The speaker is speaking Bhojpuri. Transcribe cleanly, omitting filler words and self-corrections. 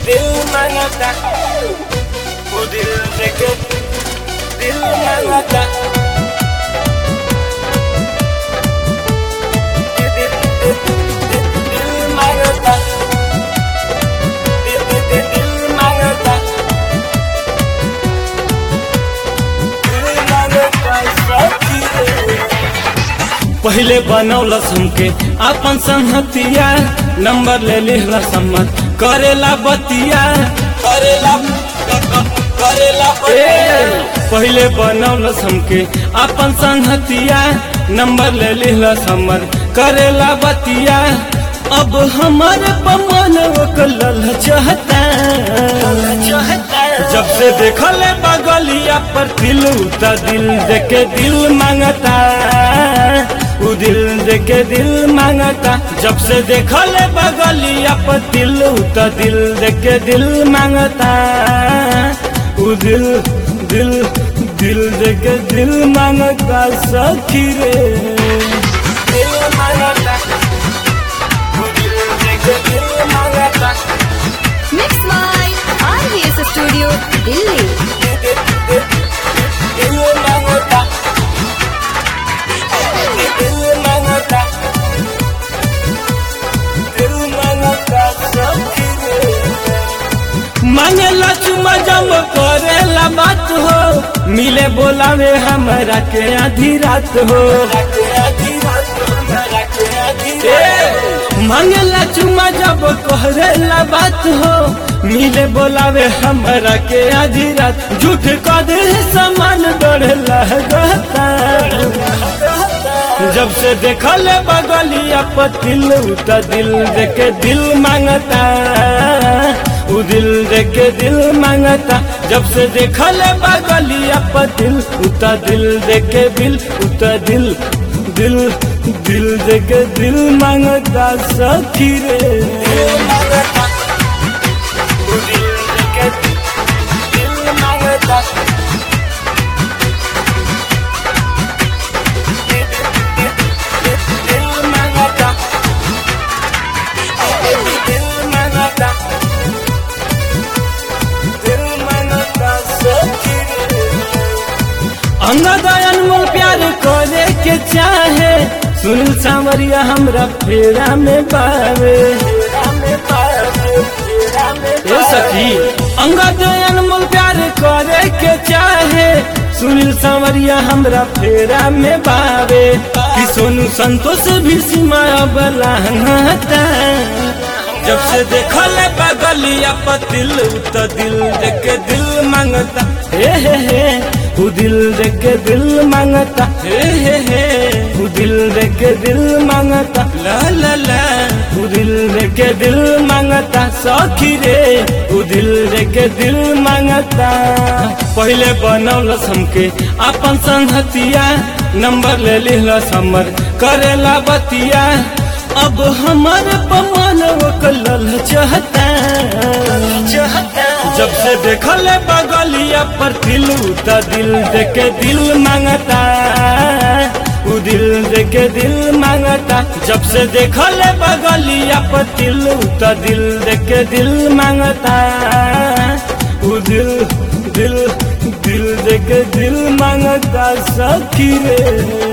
दिल मांगता, वो दिल देके दिल मांगता, दिल मांगता, दिल मांगता, पहले बनौलस हमके अपन संहतिया, नंबर ले लिहला सम्मत करेला बतिया, करेला पहले बनौलस हमके अपन संहतिया, नंबर ले लिहला सम्मत करेला बतिया। अब हमारे पमन लल चाहता, जब से देखले बगलिया पर दिल उता दिल देके दिल मांगता, वो दिल देके दिल मांगता। जब से देखले बगलिया पर दिल उता दिल देके दिल मांगता, वो दिल दिल दिल देके दिल मांगता। सखी रे दिल मांगता, वो दिल देके दिल मांगता। Mix by RVS Studio, Delhi. दिल मांगता, दिल मांगता, दिल मांगता। सखी रे मांगेला चुमा जब करेला बात हो, मिले बोलावे हमरा के आधी रात हो, मांगेला चुमा जब करेला बात हो, मिले बोलावे हमरा के आधी रात। झूठ कदे समान डरे लगता, जब से देखले बगलिया पर दिल उता दिल देके दिल मांगता, वो दिल देके दिल मांगता। जब से देखले बगलिया पर दिल उता दिल देके दिल उता दिल दिल दिल देके दिल मांगता। सखी रे दिल मांगता, वो दिल देके दिल मांगता। दिल मांगता, दिल मांगता, दिल मांगता। सखी रे अंगद अनमोल प्यार करे के चाहे, सुनील सांवरिया हमरा फेरा में पावे। सखी अंगद अनमोल प्यार करे के चाहे, सुनील सांवरिया हमरा फेरा में पावे। कि सोनू संतोष भी सीमा बलाता, जब से देखले बगलिया पर दिल उता दिल देके दिल मांगता। हे वो दिल देके दिल मांगता, हे वो दिल देके दिल मांगता। ला ला ला वो दिल देके दिल मांगता। सखी रे वो दिल देके दिल मांगता। पहले बनौलस हमके अपन संहतिया, नंबर ले लिहला सम्मत करेला बतिया। अब हमारे पमन लल चाहता, जब से देखले बगलिया पर दिल उता दिल देके दिल मांगता, वो दिल देके दिल मांगता। जब से देखले बगलिया पर दिल उता दिल देके दिल मांगता, वो दिल दिल दिल देके दिल मांगता। सखी रे